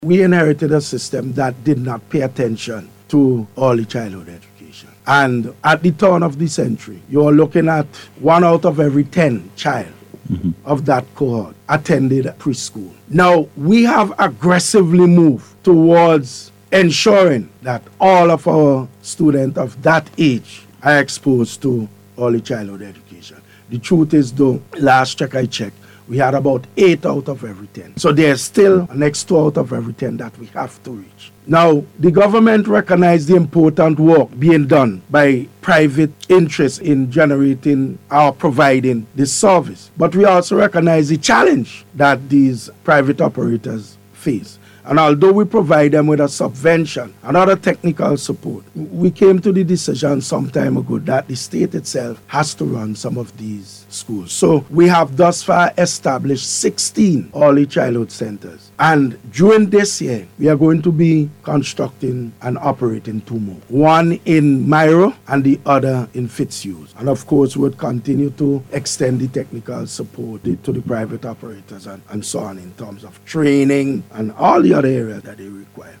We inherited a system that did not pay attention to early childhood education. And at the turn of the century, you're looking at 1 out of every 10 child of that cohort attended preschool. Now, we have aggressively moved towards ensuring that all of our students of that age are exposed to early childhood education. The truth is, though, last check I checked, we had about 8 out of every 10. So there's still an next 2 out of every 10 that we have to reach. Now, the government recognized the important work being done by private interests in generating or providing this service. But we also recognize the challenge that these private operators face. And although we provide them with a subvention and other technical support, we came to the decision some time ago that the state itself has to run some of these schools. So we have thus far established 16 early childhood centers. And during this year, we are going to be constructing and operating 2 more. One in Myro and the other in Fitzhugh. And of course, we'll continue to extend the technical support to the private operators and so on in terms of training and all the other areas that they require.